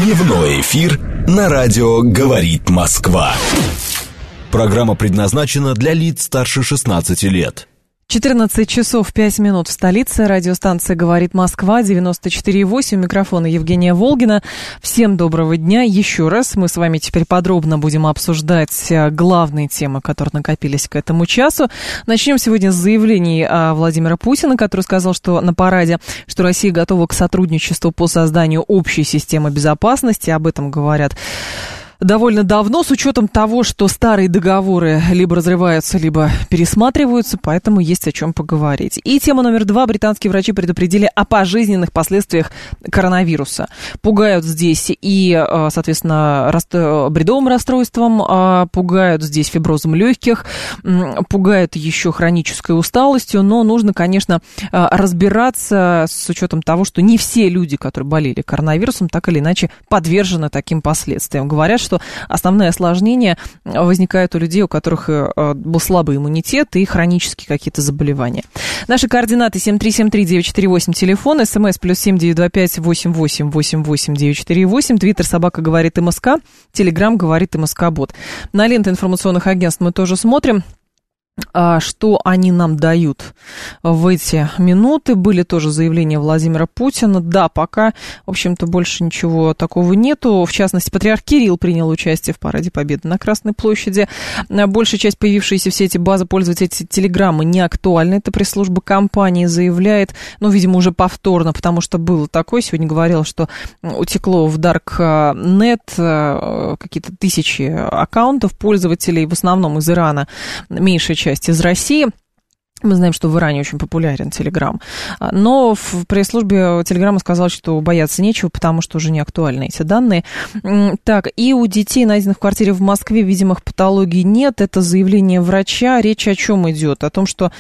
Дневной эфир на радио «Говорит Москва». Программа предназначена для лиц старше 16 лет. 14 часов 5 минут в столице. Радиостанция «Говорит Москва», 94,8. У микрофона Евгения Волгина. Всем доброго дня. Еще раз мы с вами теперь подробно будем обсуждать главные темы, которые накопились к этому часу. Начнем сегодня с заявлений Владимира Путина, который сказал, что на параде, что Россия готова к сотрудничеству по созданию общей системы безопасности. Об этом говорят довольно давно, с учетом того, что старые договоры либо разрываются, либо пересматриваются, поэтому есть о чем поговорить. И тема номер 2. Британские врачи предупредили о пожизненных последствиях коронавируса. Пугают здесь и, соответственно, бредовым расстройством, пугают здесь фиброзом легких, пугают еще хронической усталостью, но нужно, конечно, разбираться с учетом того, что не все люди, которые болели коронавирусом, так или иначе подвержены таким последствиям. Говорят, что основные осложнения возникают у людей, у которых был слабый иммунитет и хронические какие-то заболевания. Наши координаты 7373948, телефон, смс +7 925 88 88 948, твиттер _, говорит МСК, телеграм, говорит МСК-бот. На ленты информационных агентств мы тоже смотрим, что они нам дают в эти минуты. Были тоже заявления Владимира Путина. Да, пока, в общем-то, больше ничего такого нету. В частности, патриарх Кирилл принял участие в параде Победы на Красной площади. Большая часть появившейся в сети базы пользователей телеграммы не актуальна. Это пресс-служба компании заявляет, видимо, уже повторно, потому что было такое. Сегодня говорил, что утекло в Darknet какие-то тысячи аккаунтов пользователей, в основном из Ирана, меньшая часть из России. Мы знаем, что в Иране очень популярен Телеграм. Но в пресс-службе Телеграма сказал, что бояться нечего, потому что уже не актуальны эти данные. Так, и у детей, найденных в квартире в Москве, видимых патологий нет. Это заявление врача. Речь о чем идет? О том, что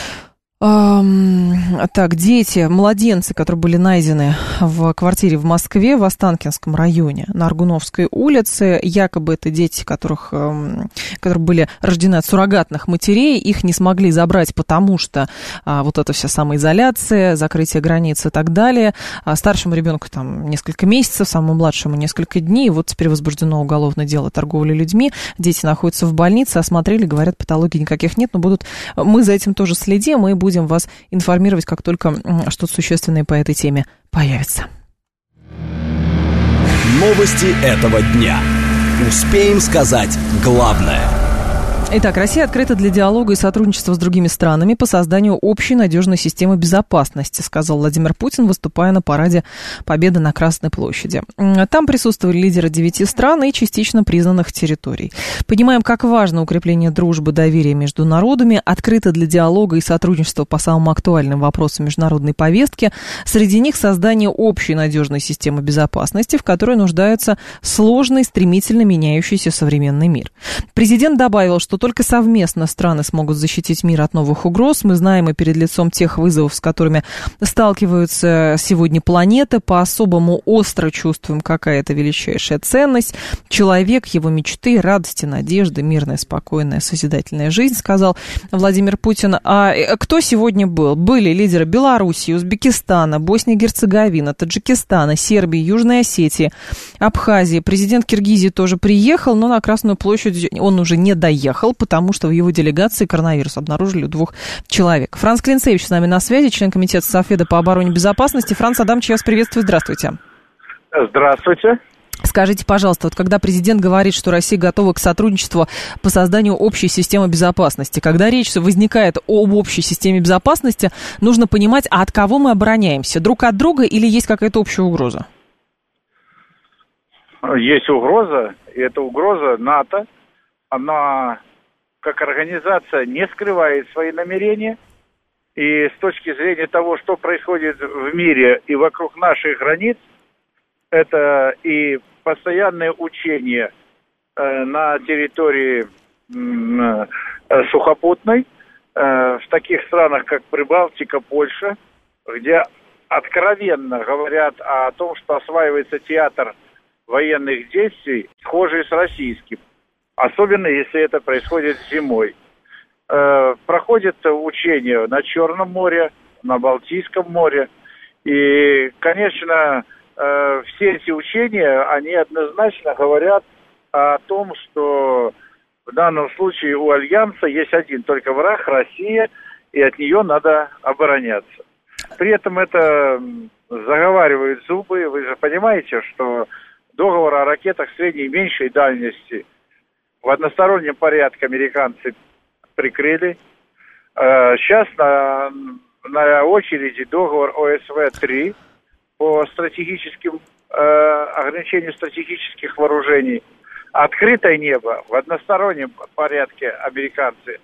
дети, младенцы, которые были найдены в квартире в Москве, в Останкинском районе, на Аргуновской улице, якобы это дети, которые были рождены от суррогатных матерей, их не смогли забрать, потому что вот эта вся самоизоляция, закрытие границ и так далее. Старшему ребенку там несколько месяцев, самому младшему несколько дней, и вот теперь возбуждено уголовное дело торговли людьми, дети находятся в больнице, осмотрели, говорят, патологий никаких нет, но мы за этим тоже следим, и будем вас информировать, как только что-то существенное по этой теме появится. Новости этого дня. Успеем сказать главное. Итак, Россия открыта для диалога и сотрудничества с другими странами по созданию общей надежной системы безопасности, сказал Владимир Путин, выступая на параде Победы на Красной площади. Там присутствовали лидеры 9 стран и частично признанных территорий. Понимаем, как важно укрепление дружбы, доверия между народами, открыто для диалога и сотрудничества по самым актуальным вопросам международной повестки. Среди них создание общей надежной системы безопасности, в которой нуждается сложный, стремительно меняющийся современный мир. Президент добавил, что только совместно страны смогут защитить мир от новых угроз. Мы знаем, и перед лицом тех вызовов, с которыми сталкиваются сегодня планеты, по-особому остро чувствуем, какая это величайшая ценность. Человек, его мечты, радости, надежды, мирная, спокойная, созидательная жизнь, сказал Владимир Путин. А кто сегодня был? Были лидеры Белоруссии, Узбекистана, Боснии и Герцеговины, Таджикистана, Сербии, Южной Осетии, Абхазии. Президент Киргизии тоже приехал, но на Красную площадь он уже не доехал, потому что в его делегации коронавирус обнаружили у 2 человек. Франц Клинцевич с нами на связи, член комитета Совбеда по обороне и безопасности. Франц Адамович, я вас приветствую. Здравствуйте. Здравствуйте. Скажите, пожалуйста, вот когда президент говорит, что Россия готова к сотрудничеству по созданию общей системы безопасности, когда речь возникает об общей системе безопасности, нужно понимать, а от кого мы обороняемся? Друг от друга или есть какая-то общая угроза? Есть угроза, и эта угроза НАТО. Она, как организация, не скрывает свои намерения. И с точки зрения того, что происходит в мире и вокруг наших границ, это и постоянные учения на территории сухопутной, в таких странах, как Прибалтика, Польша, где откровенно говорят о том, что осваивается театр военных действий, схожий с российским. Особенно, если это происходит зимой. Проходят учения на Черном море, на Балтийском море. И, конечно, все эти учения, они однозначно говорят о том, что в данном случае у Альянса есть один только враг — Россия, и от нее надо обороняться. При этом это заговаривают зубы. Вы же понимаете, что договор о ракетах средней и меньшей дальности в одностороннем порядке американцы прикрыли. Сейчас на очереди договор ОСВ-3 по стратегическим ограничению стратегических вооружений. Открытое небо в одностороннем порядке американцы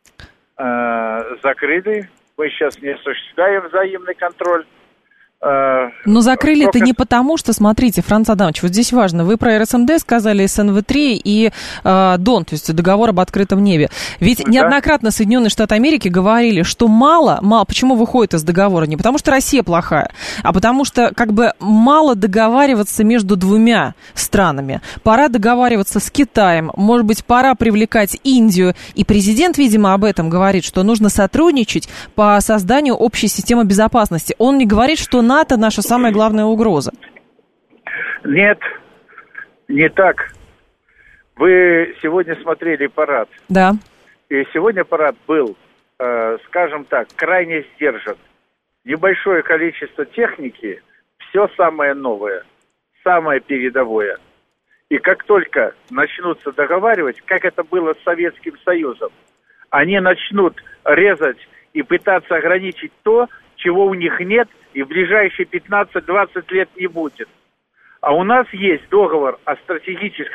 закрыли. Мы сейчас не осуществляем взаимный контроль. Но закрыли-то не потому, что, смотрите, Франц Адамович, вот здесь важно, вы про РСМД сказали, СНВ-3 и ДОН, то есть договор об открытом небе. Ведь неоднократно Соединенные Штаты Америки говорили, что мало, почему выходит из договора? Не потому что Россия плохая, а потому что как бы мало договариваться между двумя странами. Пора договариваться с Китаем, может быть, пора привлекать Индию. И президент, видимо, об этом говорит, что нужно сотрудничать по созданию общей системы безопасности. Он не говорит, что НАТО наша самая главная угроза. Нет, не так. Вы сегодня смотрели парад. Да. И сегодня парад был, скажем так, крайне сдержан. Небольшое количество техники, все самое новое, самое передовое. И как только начнутся договаривать, как это было с Советским Союзом, они начнут резать и пытаться ограничить то, чего у них нет, и в ближайшие 15-20 лет не будет. А у нас есть договор о стратегический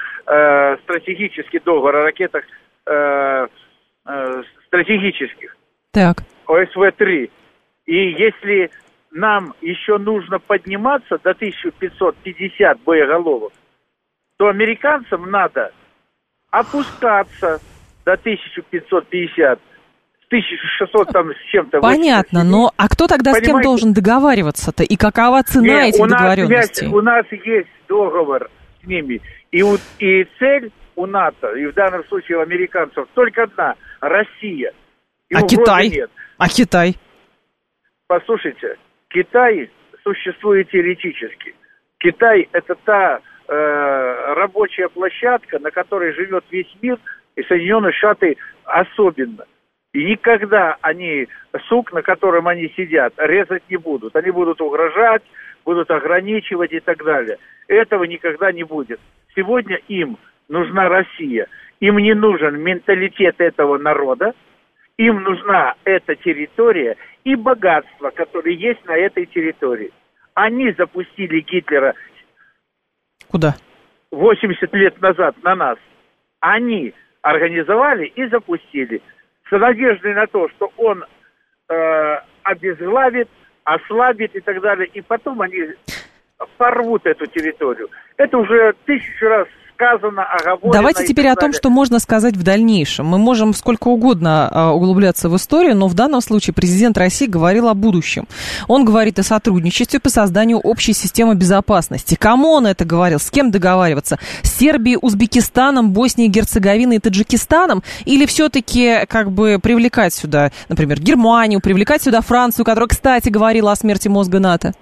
договор о ракетах стратегических. Так. ОСВ-3. И если нам еще нужно подниматься до 1550 боеголовок, то американцам надо опускаться до 1550. 1600 там с чем-то. Понятно, но а кто тогда с кем должен договариваться-то? И какова цена этих договоренностей? У нас есть договор с ними. И цель у НАТО, и в данном случае у американцев, только одна – Россия. И а Китай? Нет. А Китай? Послушайте, Китай существует теоретически. Китай – это та рабочая площадка, на которой живет весь мир, и Соединенные Штаты особенно. И никогда они, сук, на котором они сидят, резать не будут. Они будут угрожать, будут ограничивать и так далее. Этого никогда не будет. Сегодня им нужна Россия. Им не нужен менталитет этого народа. Им нужна эта территория и богатство, которое есть на этой территории. Они запустили Гитлера. Куда? 80 лет назад на нас. Они организовали и запустили. С надеждой на то, что он обезглавит, ослабит и так далее. И потом они порвут эту территорию. Это уже 1000 раз сказано, оговорено. Давайте теперь о том, что можно сказать в дальнейшем. Мы можем сколько угодно углубляться в историю, но в данном случае президент России говорил о будущем. Он говорит о сотрудничестве по созданию общей системы безопасности. Кому он это говорил? С кем договариваться? С Сербией, Узбекистаном, Боснией, Герцеговиной и Таджикистаном? Или все-таки как бы привлекать сюда, например, Германию, привлекать сюда Францию, которая, кстати, говорила о смерти мозга НАТО?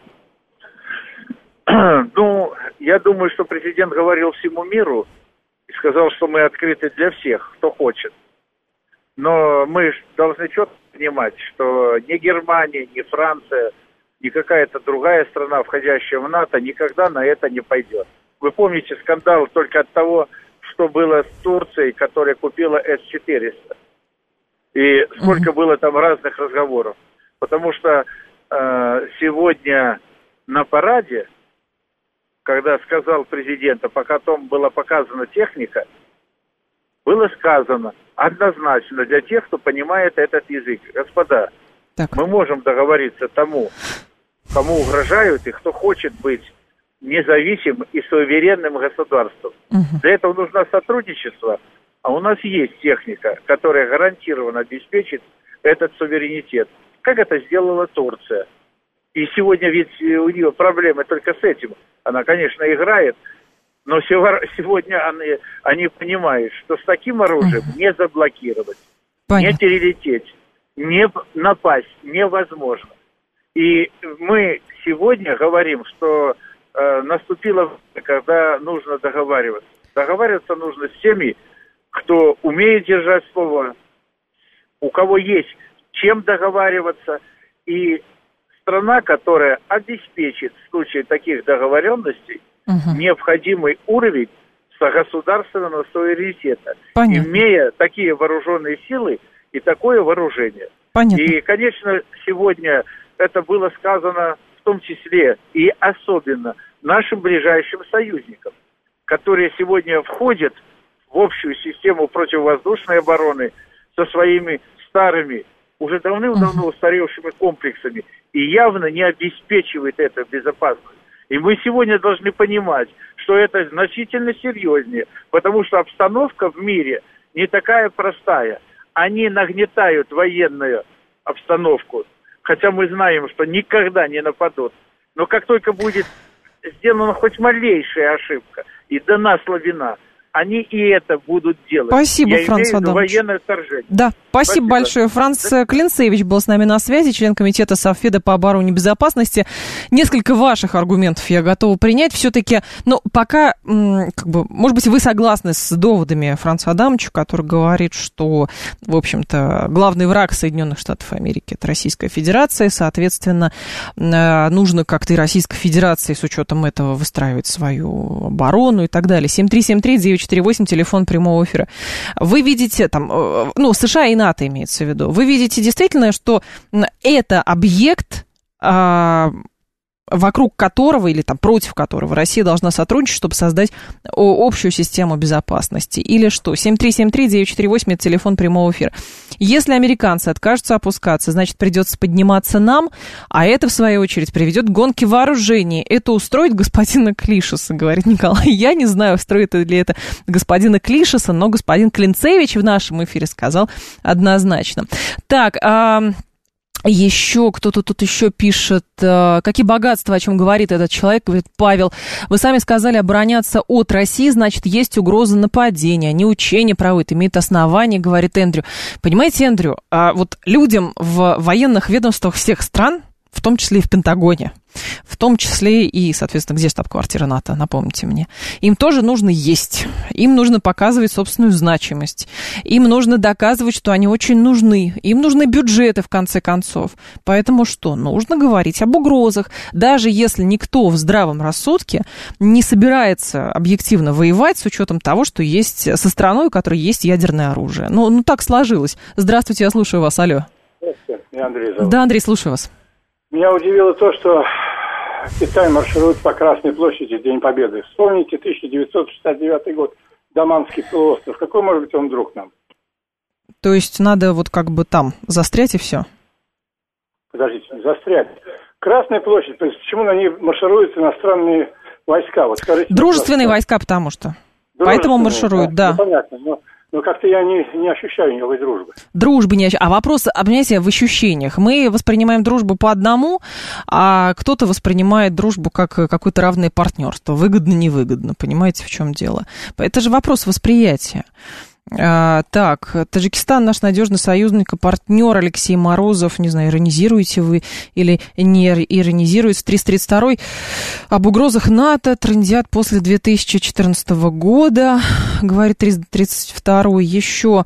Ну, я думаю, что президент говорил всему миру и сказал, что мы открыты для всех, кто хочет. Но мы должны четко понимать, что ни Германия, ни Франция, ни какая-то другая страна, входящая в НАТО, никогда на это не пойдет. Вы помните скандал только от того, что было с Турцией, которая купила С-400. И сколько было там разных разговоров. Потому что сегодня на параде, когда сказал президент, а потом была показана техника, было сказано однозначно для тех, кто понимает этот язык. Господа, мы можем договориться тому, кому угрожают и кто хочет быть независимым и суверенным государством. Для этого нужно сотрудничество, а у нас есть техника, которая гарантированно обеспечит этот суверенитет. Как это сделала Турция. И сегодня ведь у нее проблемы только с этим. Она, конечно, играет, но сегодня они понимают, что с таким оружием не заблокировать, не перелететь, не напасть невозможно. И мы сегодня говорим, что наступило время, когда нужно договариваться. Договариваться нужно с теми, кто умеет держать слово, у кого есть чем договариваться, и страна, которая обеспечит в случае таких договоренностей необходимый уровень государственного суверенитета, имея такие вооруженные силы и такое вооружение. Понятно. И, конечно, сегодня это было сказано в том числе и особенно нашим ближайшим союзникам, которые сегодня входят в общую систему противовоздушной обороны со своими старыми, уже давным-давно устаревшими комплексами и явно не обеспечивает это безопасность. И мы сегодня должны понимать, что это значительно серьезнее, потому что обстановка в мире не такая простая. Они нагнетают военную обстановку, хотя мы знаем, что никогда не нападут. Но как только будет сделана хоть малейшая ошибка и дана слабина, они и это будут делать. Спасибо, Франц Адамович. Военное вторжение. Да, спасибо большое. Франц Клинцевич был с нами на связи, член комитета Совфеда по обороне и безопасности. Несколько ваших аргументов я готова принять. Все-таки, но пока, может быть, вы согласны с доводами Франца Адамовича, который говорит, что, в общем-то, главный враг Соединенных Штатов Америки — это Российская Федерация. Соответственно, нужно как-то и Российской Федерации с учетом этого выстраивать свою оборону и так далее. 7373948, телефон прямого эфира. Вы видите, там, США и НАТО имеется в виду, вы видите действительно, что это объект, вокруг которого или там против которого Россия должна сотрудничать, чтобы создать общую систему безопасности? Или что? 7373948, это телефон прямого эфира. Если американцы откажутся опускаться, значит, придется подниматься нам, а это, в свою очередь, приведет к гонке вооружений. Это устроит господина Клишеса, говорит Николай. Я не знаю, устроит ли это господина Клишеса, но господин Клинцевич в нашем эфире сказал однозначно. Так, еще кто-то тут еще пишет, какие богатства, о чем говорит этот человек, говорит: Павел, вы сами сказали, обороняться от России, значит, есть угроза нападения, они учения проводят, имеют основания, говорит Эндрю. Понимаете, Эндрю, вот людям в военных ведомствах всех стран, в том числе и в Пентагоне, в том числе и, соответственно, где штаб-квартира НАТО, напомните мне, им тоже нужно есть, им нужно показывать собственную значимость, им нужно доказывать, что они очень нужны, им нужны бюджеты, в конце концов. Поэтому что? Нужно говорить об угрозах. Даже если никто в здравом рассудке не собирается объективно воевать с учетом того, что есть со страной, у которой есть ядерное оружие. Ну так сложилось. Здравствуйте, я слушаю вас, алло. Здравствуйте, меня Андрей зовут. Да, Андрей, слушаю вас. Меня удивило то, что Китай марширует по Красной площади в День Победы. Вспомните 1969 год, Даманский полуостров. Какой может быть он друг нам? То есть надо вот как бы там застрять и все? Подождите, застрять. Красная площадь, то есть почему на ней маршируют иностранные войска? Вот скажите, дружественные войска, потому что. Поэтому маршируют, да. Ну, понятно, но как-то я не ощущаю никакой дружбы. Дружбы не ощущаю. А вопрос, понимаете, в ощущениях. Мы воспринимаем дружбу по одному, а кто-то воспринимает дружбу как какое-то равное партнерство. Выгодно-невыгодно. Понимаете, в чем дело? Это же вопрос восприятия. Так, Таджикистан наш надежный союзник и партнер. Алексей Морозов, не знаю, иронизируете вы или не иронизируете. 332-й. Об угрозах НАТО трындят после 2014 года, говорит 332-й. Еще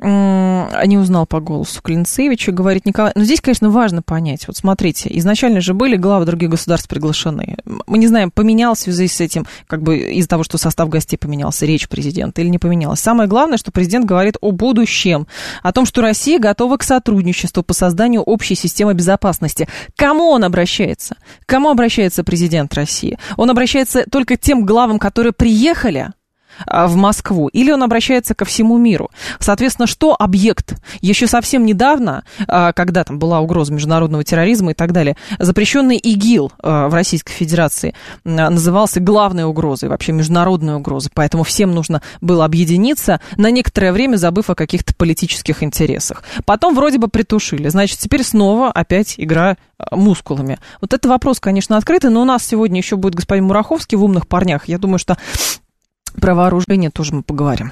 не узнал по голосу Клинцевича, говорит Николай. Но здесь, конечно, важно понять. Вот смотрите, изначально же были главы других государств приглашены. Мы не знаем, поменялась в связи с этим, как бы из-за того, что состав гостей поменялся, речь президента или не поменялась. Самое главное, что президент говорит о будущем, о том, что Россия готова к сотрудничеству по созданию общей системы безопасности. К кому он обращается? К кому обращается президент России? Он обращается только к тем главам, которые приехали в Москву, или он обращается ко всему миру? Соответственно, что объект? Еще совсем недавно, когда там была угроза международного терроризма и так далее, запрещенный ИГИЛ в Российской Федерации назывался главной угрозой, вообще международной угрозой, поэтому всем нужно было объединиться, на некоторое время забыв о каких-то политических интересах. Потом вроде бы притушили, значит, теперь снова опять игра мускулами. Вот это вопрос, конечно, открытый, но у нас сегодня еще будет господин Мураховский в «Умных парнях». Я думаю, что про вооружение тоже мы поговорим.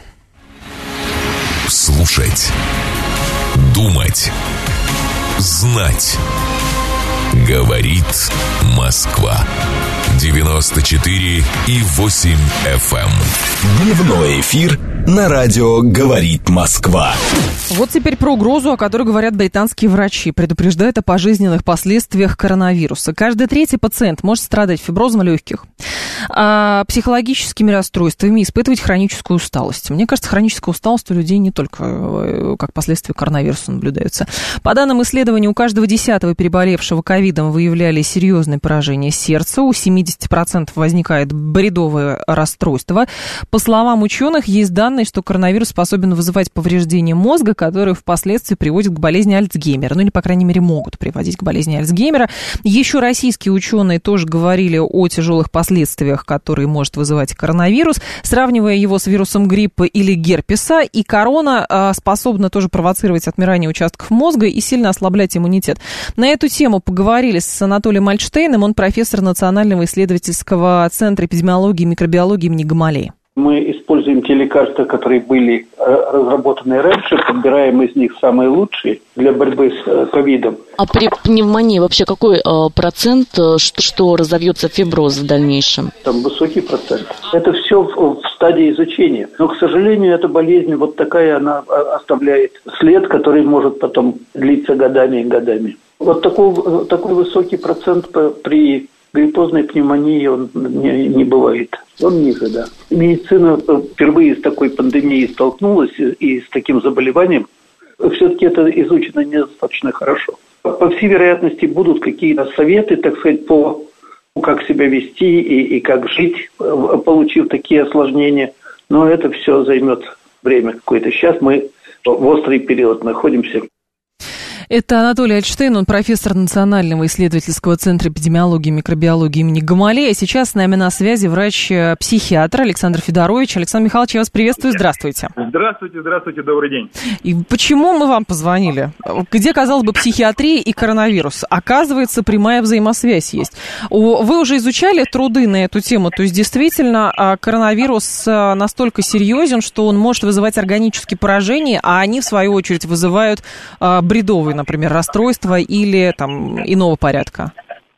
Слушать, думать, знать. Говорит Москва. 94,8 FM. Дневной эфир на радио «Говорит Москва». Вот теперь про угрозу, о которой говорят британские врачи. Предупреждают о пожизненных последствиях коронавируса. Каждый третий пациент может страдать фиброзом легких, психологическими расстройствами, испытывать хроническую усталость. Мне кажется, хроническая усталость у людей не только как последствия коронавируса наблюдается. По данным исследований, у каждого 10-го переболевшего ковидом выявляли серьезное поражение сердца, у 70% возникает бредовое расстройство. По словам ученых, есть данные, что коронавирус способен вызывать повреждение мозга, которые впоследствии приводят к болезни Альцгеймера. Ну или, по крайней мере, могут приводить к болезни Альцгеймера. Еще российские ученые тоже говорили о тяжелых последствиях, которые может вызывать коронавирус, сравнивая его с вирусом гриппа или герпеса. И корона способна тоже провоцировать отмирание участков мозга и сильно ослаблять иммунитет. На эту тему поговорили с Анатолием Альтштейном. Он профессор Национального исследовательского центра эпидемиологии и микробиологии имени Гамалеи. Мы используем те лекарства, которые были разработаны раньше, подбираем из них самые лучшие для борьбы с ковидом. А при пневмонии вообще какой процент, что разовьется фиброз в дальнейшем? Там высокий процент. Это все в стадии изучения. Но, к сожалению, эта болезнь вот такая, она оставляет след, который может потом длиться годами и годами. Вот такой высокий процент при гриппозной пневмонии он не бывает. Он ниже, да. Медицина впервые с такой пандемией столкнулась и с таким заболеванием. Все-таки это изучено недостаточно хорошо. По всей вероятности будут какие-то советы, так сказать, по как себя вести и как жить, получив такие осложнения. Но это все займет время какое-то. Сейчас мы в острый период находимся. Это Анатолий Альтштейн, он профессор Национального исследовательского центра эпидемиологии и микробиологии имени Гамалеи. Сейчас с нами на связи врач-психиатр Александр Федорович. Александр Михайлович, я вас приветствую. Здравствуйте. Здравствуйте, добрый день. И почему мы вам позвонили? Где, казалось бы, психиатрия и коронавирус? Оказывается, прямая взаимосвязь есть. Вы уже изучали труды на эту тему, то есть действительно коронавирус настолько серьезен, что он может вызывать органические поражения, а они, в свою очередь, вызывают бредовые, например, расстройства или там иного порядка?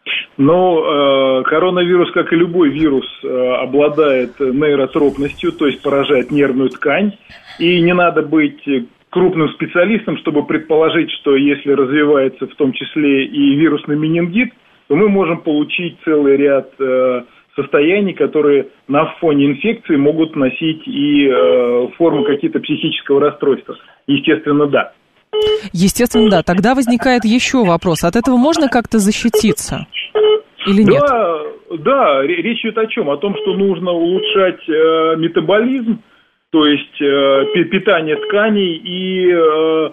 Но коронавирус, как и любой вирус, обладает нейротропностью, то есть поражает нервную ткань. И не надо быть крупным специалистом, чтобы предположить, что если развивается в том числе и вирусный менингит, то мы можем получить целый ряд состояний, которые на фоне инфекции могут носить и формы какие-то психического расстройства. Естественно, да. Естественно, да. Тогда возникает еще вопрос. От этого можно как-то защититься или нет? Да, речь идет о чем? О том, что нужно улучшать метаболизм, то есть питание тканей, и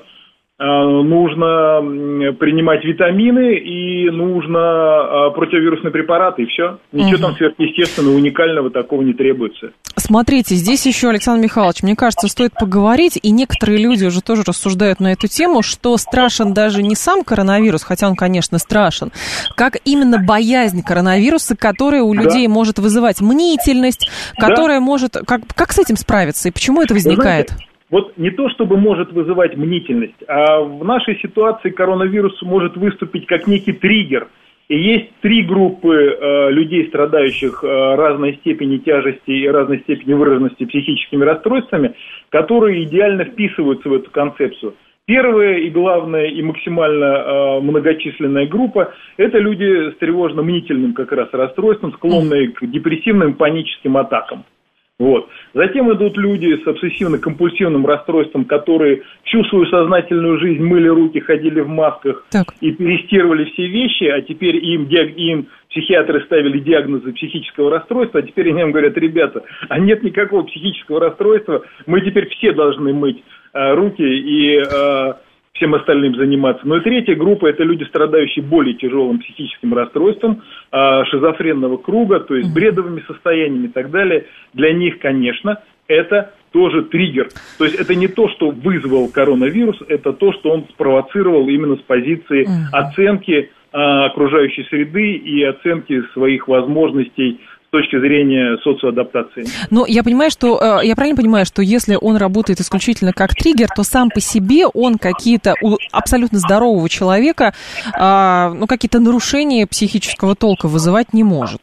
нужно принимать витамины, и нужно противовирусные препараты, и все. Ничего там сверхъестественного, уникального такого не требуется. Смотрите, здесь еще, Александр Михайлович, мне кажется, стоит поговорить, и некоторые люди уже тоже рассуждают на эту тему, что страшен даже не сам коронавирус, хотя он, конечно, страшен, как именно боязнь коронавируса, которая у людей может вызывать мнительность, которая может... Как с этим справиться, и почему это возникает? Вот не то, чтобы может вызывать мнительность, а в нашей ситуации коронавирус может выступить как некий триггер. И есть три группы людей, страдающих разной степени тяжести и разной степени выраженности психическими расстройствами, которые идеально вписываются в эту концепцию. Первая и главная и максимально многочисленная группа – это люди с тревожно-мнительным как раз расстройством, склонные к депрессивным паническим атакам. Вот. Затем идут люди с обсессивно-компульсивным расстройством, которые всю свою сознательную жизнь мыли руки, ходили в масках и перестирывали все вещи, а теперь им психиатры ставили диагнозы психического расстройства, а теперь им говорят: ребята, а нет никакого психического расстройства, мы теперь все должны мыть руки и всем остальным заниматься. Ну и третья группа – это люди, страдающие более тяжелым психическим расстройством, шизофренного круга, то есть бредовыми состояниями и так далее. Для них, конечно, это тоже триггер. То есть это не то, что вызвал коронавирус, это то, что он спровоцировал именно с позиции оценки окружающей среды и оценки своих возможностей точки зрения социоадаптации. Но я понимаю, что я правильно понимаю, что если он работает исключительно как триггер, то сам по себе он какие-то у абсолютно здорового человека какие-то нарушения психического толка вызывать не может.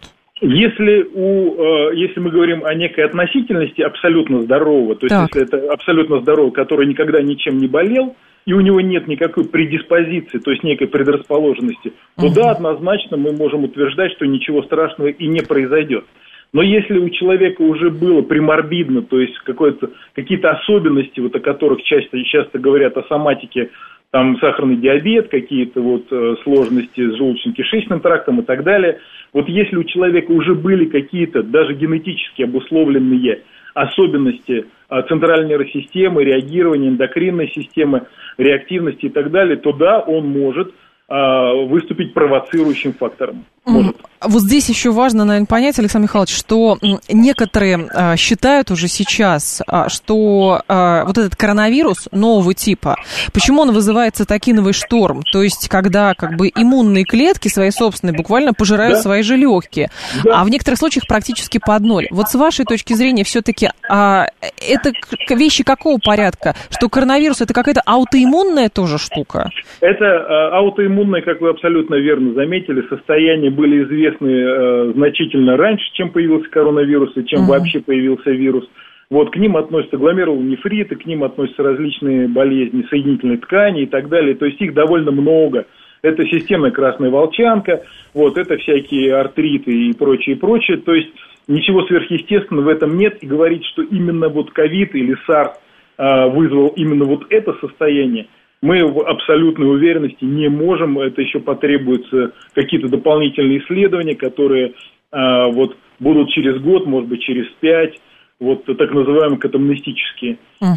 Если мы говорим о некой относительности абсолютно здорового, то есть если это абсолютно здоровый, который никогда ничем не болел, и у него нет никакой предиспозиции, то есть некой предрасположенности, то да, однозначно мы можем утверждать, что ничего страшного и не произойдет. Но если у человека уже было приморбидно, то есть какие-то особенности, вот о которых часто говорят о соматике, там сахарный диабет, какие-то сложности с желудочно-кишечным трактом и так далее, вот если у человека уже были какие-то даже генетически обусловленные особенности центральной нервной системы, реагирования, эндокринной системы, реактивности и так далее, то да, он может выступить провоцирующим фактором. Может. Вот здесь еще важно, наверное, понять, Александр Михайлович, что некоторые считают уже сейчас, что вот этот коронавирус нового типа, почему он вызывает цитокиновый шторм? То есть, когда иммунные клетки свои собственные буквально пожирают свои же легкие, а в некоторых случаях практически под ноль. Вот с вашей точки зрения все-таки это вещи какого порядка? Что коронавирус это какая-то аутоиммунная тоже штука? Это аутоиммунное, как вы абсолютно верно заметили, состояние были известны значительно раньше, чем появился коронавирус и чем вообще появился вирус. К ним относятся гломерулонефриты, к ним относятся различные болезни соединительной ткани и так далее. То есть их довольно много. Это системная красная волчанка, это всякие артриты и прочее, прочее. То есть ничего сверхъестественного в этом нет. И говорить, что именно ковид или SARS вызвал именно это состояние, мы в абсолютной уверенности не можем, это еще потребуются какие-то дополнительные исследования, которые будут через год, может быть, через 5, так называемые катамнестические.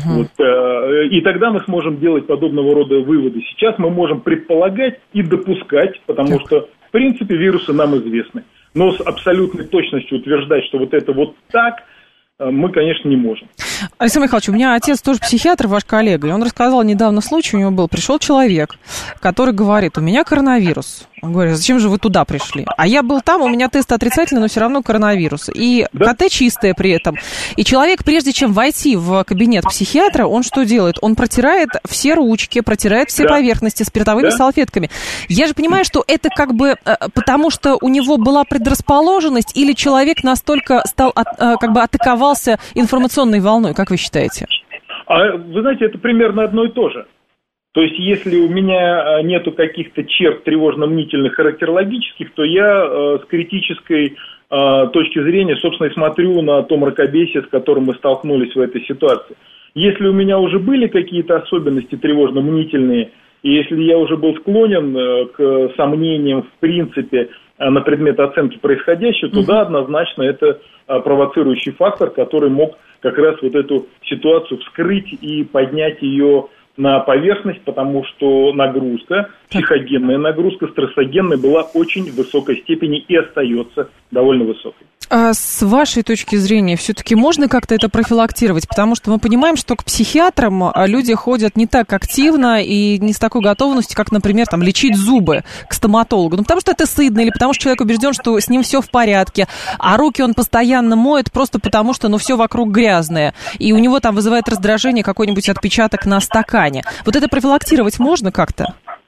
И тогда мы сможем делать подобного рода выводы. Сейчас мы можем предполагать и допускать, потому что, в принципе, вирусы нам известны. Но с абсолютной точностью утверждать, что это так, мы, конечно, не можем. Александр Михайлович, у меня отец тоже психиатр, ваш коллега, и он рассказал недавно случай, у него пришел человек, который говорит, у меня коронавирус. Он говорит, зачем же вы туда пришли? А я был там, у меня тест отрицательный, но все равно коронавирус. И КТ чистое при этом. И человек, прежде чем войти в кабинет психиатра, он что делает? Он протирает все ручки, протирает все поверхности спиртовыми салфетками. Я же понимаю, что это потому, что у него была предрасположенность, или человек настолько атаковался информационной волной, как вы считаете? Вы знаете, это примерно одно и то же. То есть, если у меня нету каких-то черт тревожно-мнительных характерологических, то я с критической точки зрения, собственно, и смотрю на то мракобесие, с которым мы столкнулись в этой ситуации. Если у меня уже были какие-то особенности тревожно-мнительные, и если я уже был склонен к сомнениям в принципе на предмет оценки происходящего, то да, однозначно это провоцирующий фактор, который мог как раз эту ситуацию вскрыть и поднять ее на поверхность, потому что нагрузка, психогенная нагрузка, стрессогенная была очень в высокой степени и остается довольно высокой. А с вашей точки зрения, все-таки можно как-то это профилактировать? Потому что мы понимаем, что к психиатрам люди ходят не так активно и не с такой готовностью, как, например, лечить зубы к стоматологу. Потому что это стыдно, или потому что человек убежден, что с ним все в порядке, а руки он постоянно моет просто потому, что все вокруг грязное, и у него вызывает раздражение какой-нибудь отпечаток на стакане. Это профилактировать можно как-то?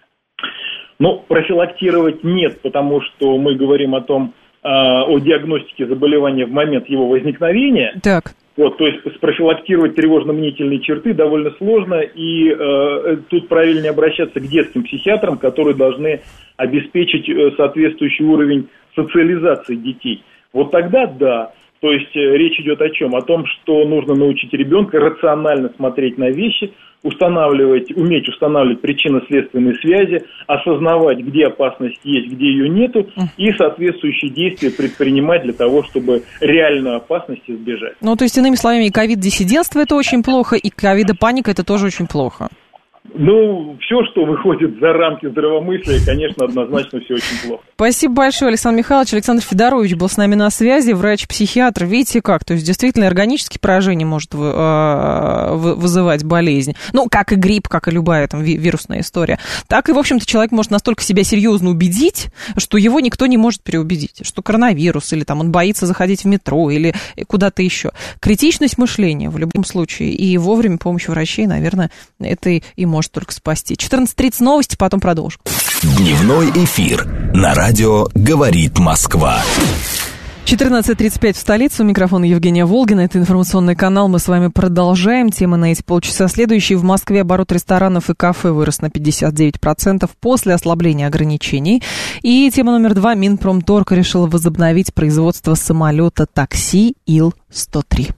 Профилактировать нет, потому что мы говорим о диагностике заболевания в момент его возникновения. Так. То есть спрофилактировать тревожно-мнительные черты довольно сложно, и тут правильнее обращаться к детским психиатрам, которые должны обеспечить соответствующий уровень социализации детей. Тогда да. То есть речь идет о чем? О том, что нужно научить ребенка рационально смотреть на вещи, уметь устанавливать причинно-следственные связи, осознавать, где опасность есть, где ее нету, и соответствующие действия предпринимать для того, чтобы реальную опасность избежать. То есть, иными словами, и ковид-диссидентство это очень плохо, и ковид-паника это тоже очень плохо. Ну, все, что выходит за рамки здравомыслия, конечно, однозначно все очень плохо. Спасибо большое, Александр Михайлович. Александр Федорович был с нами на связи, врач-психиатр. Видите как, то есть действительно органические поражения может вызывать болезнь. Ну, как и грипп, как и любая там вирусная история. Так и, в общем-то, человек может настолько себя серьезно убедить, что его никто не может переубедить. Что коронавирус, или там он боится заходить в метро, или куда-то еще. Критичность мышления в любом случае. И вовремя помощь врачей, наверное, это и может только спасти. 14:30 новости, потом продолжим. Дневной эфир на радио «Говорит Москва». 14:35 в столице. У микрофона Евгения Волгина. Это информационный канал. Мы с вами продолжаем. Темы на эти полчаса следующие. В Москве оборот ресторанов и кафе вырос на 59% после ослабления ограничений. И тема номер 2. Минпромторг решил возобновить производство самолета такси Ил-103.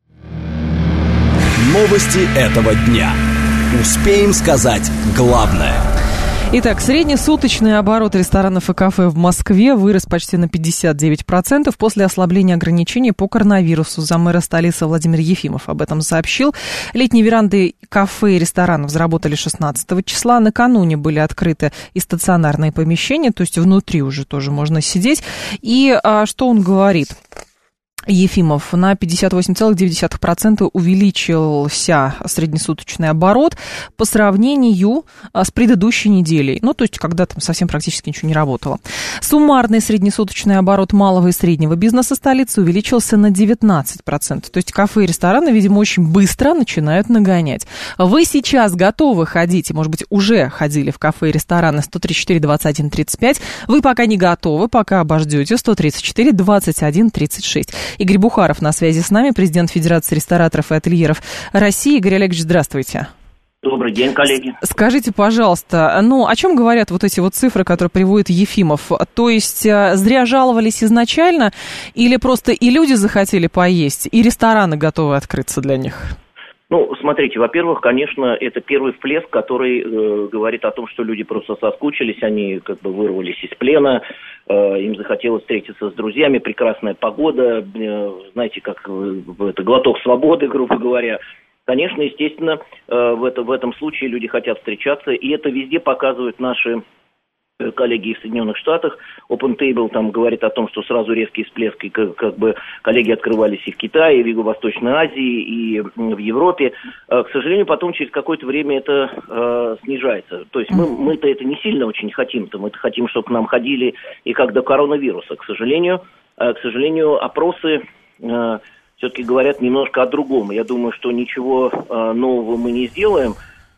Новости этого дня. Успеем сказать главное. Итак, среднесуточный оборот ресторанов и кафе в Москве вырос почти на 59% после ослабления ограничений по коронавирусу. Заммэра столицы Владимир Ефимов об этом сообщил. Летние веранды кафе и ресторанов заработали 16 числа. Накануне были открыты и стационарные помещения, то есть внутри уже тоже можно сидеть. И что он говорит? Ефимов, на 58,9% увеличился среднесуточный оборот по сравнению с предыдущей неделей. Ну, то есть, когда там совсем практически ничего не работало. Суммарный среднесуточный оборот малого и среднего бизнеса столицы увеличился на 19%. То есть, кафе и рестораны, видимо, очень быстро начинают нагонять. Вы сейчас готовы ходить, может быть, уже ходили в кафе и рестораны 134 21 35. Вы пока не готовы, пока обождете 134 21 36. Игорь Бухаров на связи с нами, президент Федерации рестораторов и ательеров России. Игорь Олегович, здравствуйте. Добрый день, коллеги. Скажите, пожалуйста, ну, о чем говорят вот эти вот цифры, которые приводит Ефимов? То есть зря жаловались изначально или просто и люди захотели поесть, и рестораны готовы открыться для них? Ну, смотрите, во-первых, конечно, это первый всплеск, который говорит о том, что люди просто соскучились, они как бы вырвались из плена, им захотелось встретиться с друзьями, прекрасная погода, знаете, как это глоток свободы, грубо говоря. Конечно, естественно, в этом случае люди хотят встречаться, и это везде показывают наши коллеги в Соединенных Штатах. Open Table там говорит о том, что сразу резкий всплеск, и как бы коллеги открывались и в Китае, и в Юго-Восточной Азии, и в Европе. К сожалению, потом через какое-то время это снижается. То есть мы-то это не сильно очень хотим-то. Мы-то хотим, чтобы к нам ходили и как до коронавируса. К сожалению, опросы все-таки говорят немножко о другом. Я думаю, что ничего нового мы не сделаем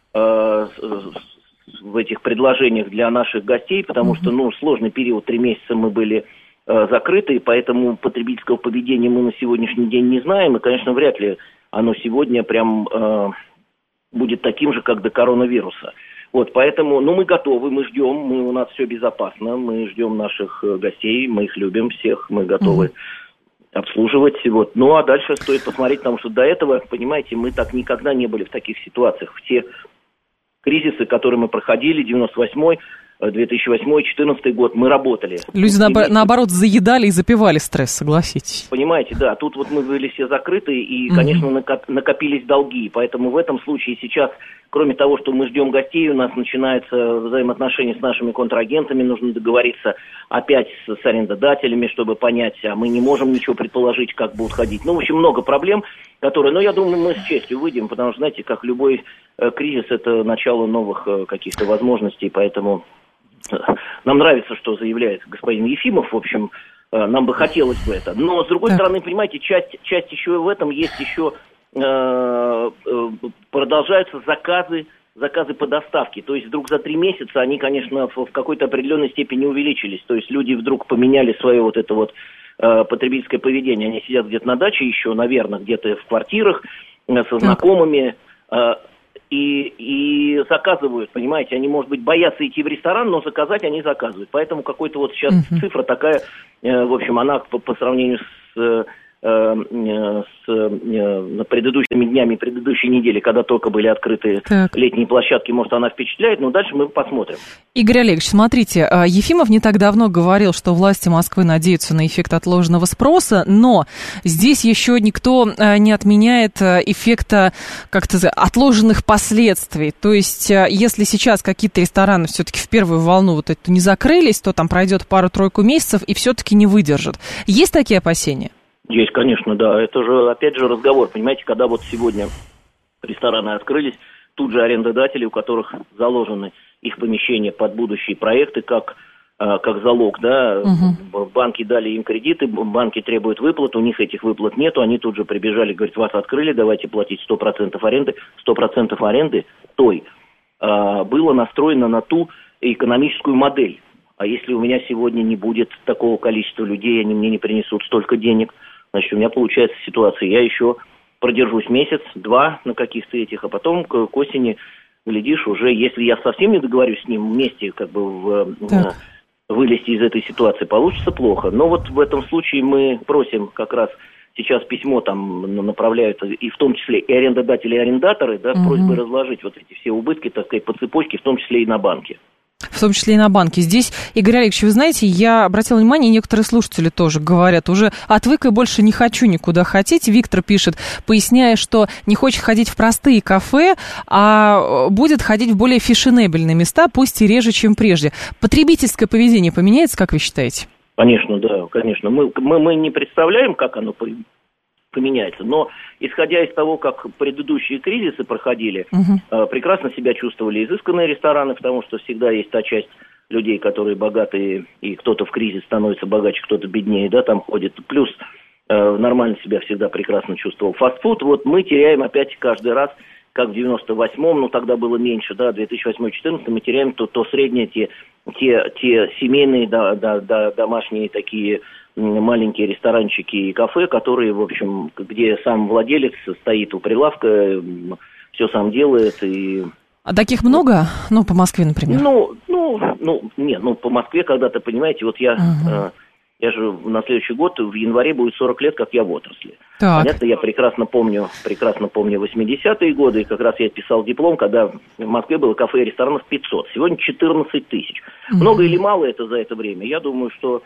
в этих предложениях для наших гостей, потому что, сложный период, 3 месяца мы были закрыты, и поэтому потребительского поведения мы на сегодняшний день не знаем, и, конечно, вряд ли оно сегодня прям будет таким же, как до коронавируса. Вот, поэтому, мы готовы, мы ждем, у нас все безопасно, мы ждем наших гостей, мы их любим всех, мы готовы обслуживать. Вот. Ну, а дальше стоит посмотреть, потому что до этого, понимаете, мы так никогда не были в таких ситуациях. Все кризисы, которые мы проходили, 98-й, 2008-й, 2014 год, мы работали. Люди, наоборот, заедали и запивали стресс, согласитесь. Понимаете, да, тут вот мы были все закрыты, и, конечно, накопились долги. Поэтому в этом случае сейчас, кроме того, что мы ждем гостей, у нас начинаются взаимоотношения с нашими контрагентами, нужно договориться опять с арендодателями, чтобы понять, а мы не можем ничего предположить, как будут ходить. Ну, в общем, много проблем, которые, я думаю, мы с честью выйдем, потому что, знаете, как любой кризис, это начало новых каких-то возможностей, поэтому нам нравится, что заявляет господин Ефимов, в общем, нам бы хотелось бы это. Но, с другой стороны, понимаете, часть еще в этом есть еще, продолжаются заказы по доставке. То есть вдруг за 3 месяца они, конечно, в какой-то определенной степени увеличились. То есть люди вдруг поменяли свое вот это вот потребительское поведение. Они сидят где-то на даче еще, наверное, где-то в квартирах со знакомыми, и заказывают, понимаете, они, может быть, боятся идти в ресторан, но заказать они заказывают. Поэтому какой-то вот сейчас цифра такая, в общем, она по сравнению с предыдущими днями предыдущей недели, когда только были открыты летние площадки, может, она впечатляет, но дальше мы посмотрим. Игорь Олегович, смотрите, Ефимов не так давно говорил, что власти Москвы надеются на эффект отложенного спроса, но здесь еще никто не отменяет эффекта как-то отложенных последствий. То есть, если сейчас какие-то рестораны все-таки в первую волну вот эту не закрылись, то там пройдет пару-тройку месяцев и все-таки не выдержат. Есть такие опасения? Есть, конечно, да. Это же, опять же, разговор. Понимаете, когда вот сегодня рестораны открылись, тут же арендодатели, у которых заложены их помещения под будущие проекты, как залог, да, банки дали им кредиты, банки требуют выплат, у них этих выплат нету, они тут же прибежали, говорят, вас открыли, давайте платить 100% аренды. 100% аренды той было настроено на ту экономическую модель. А если у меня сегодня не будет такого количества людей, они мне не принесут столько денег, значит, у меня получается ситуация, я еще продержусь месяц-два на каких-то этих, а потом к осени, глядишь, уже, если я совсем не договорюсь с ним вместе, как бы вылезти из этой ситуации, получится плохо. Но вот в этом случае мы просим как раз, сейчас письмо там направляют, и в том числе и арендодатели, и арендаторы, да, с просьбой разложить вот эти все убытки, так сказать, по цепочке, в том числе и на банки. В том числе и на банке. Здесь, Игорь Олегович, вы знаете, я обратила внимание, некоторые слушатели тоже говорят, уже отвык и больше не хочу никуда ходить. Виктор пишет, поясняя, что не хочет ходить в простые кафе, а будет ходить в более фешенебельные места, пусть и реже, чем прежде. Потребительское поведение поменяется, как вы считаете? Конечно, да, конечно. Мы не представляем, как оно поменяется, но исходя из того, как предыдущие кризисы проходили, прекрасно себя чувствовали изысканные рестораны, потому что всегда есть та часть людей, которые богатые, и кто-то в кризис становится богаче, кто-то беднее, да, там ходит. Плюс нормально себя всегда прекрасно чувствовал фастфуд. Вот мы теряем опять каждый раз, как в 98-м, ну тогда было меньше, да, 2008-2014, мы теряем то среднее, те семейные, домашние такие маленькие ресторанчики и кафе, которые, в общем, где сам владелец стоит у прилавка, все сам делает. А таких много? Ну, по Москве, например. По Москве когда-то, понимаете, вот я же на следующий год, в январе будет 40 лет, как я в отрасли. Так. Понятно, я прекрасно помню 80-е годы, и как раз я писал диплом, когда в Москве было кафе и ресторанов 500, сегодня 14 тысяч. Много или мало это за это время? Я думаю, что